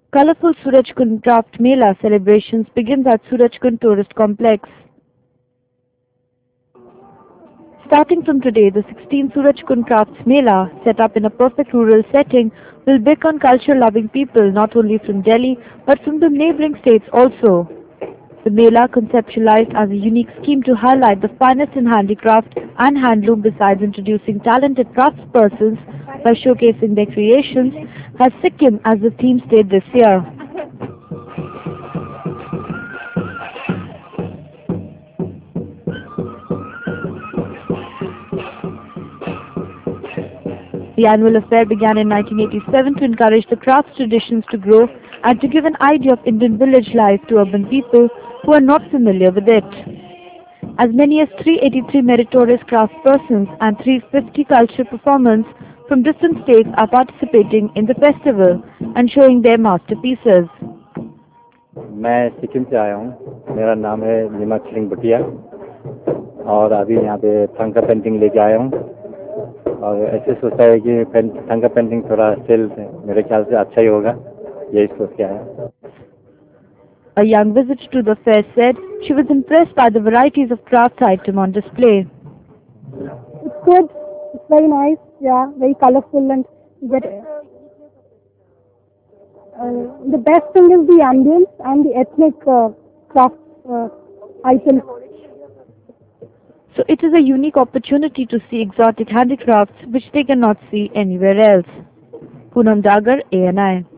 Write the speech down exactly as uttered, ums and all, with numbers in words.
Colorful Surajkund Craft Mela celebrations begins at Surajkund Tourist Complex. Starting from today, the sixteenth Surajkund Crafts Mela, set up in a perfect rural setting, will beckon culture-loving people not only from Delhi but from the neighboring states also. The Mela, conceptualized as a unique scheme to highlight the finest in handicraft and handloom besides introducing talented craftspersons by showcasing their creations, has Sikkim as the theme state this year. The annual affair began in nineteen eighty-seven to encourage the crafts traditions to grow and to give an idea of Indian village life to urban people who are not familiar with it. As many as three hundred eighty-three meritorious craftspersons and three hundred fifty cultural performers from different states are participating in the festival and showing their masterpieces. मैं सिक्किम से आया हूँ। मेरा नाम है निमक सिंह भटिया और अभी यहाँ पे थंका पेंटिंग लेके आया हूँ और ऐसे सोचता है कि थंका पेंटिंग थोड़ा सेल मेरे ख्याल से अच्छा ही होगा, यही सोच के आया। A young visitor to the fair said she was impressed by the varieties of craft items on display. It's good. It's very nice. Yeah, very colorful and you get. Uh, the best thing is the ambience and the ethnic uh, craft uh, items. So it is a unique opportunity to see exotic handicrafts which they cannot see anywhere else. Poonam Dagar, A N I.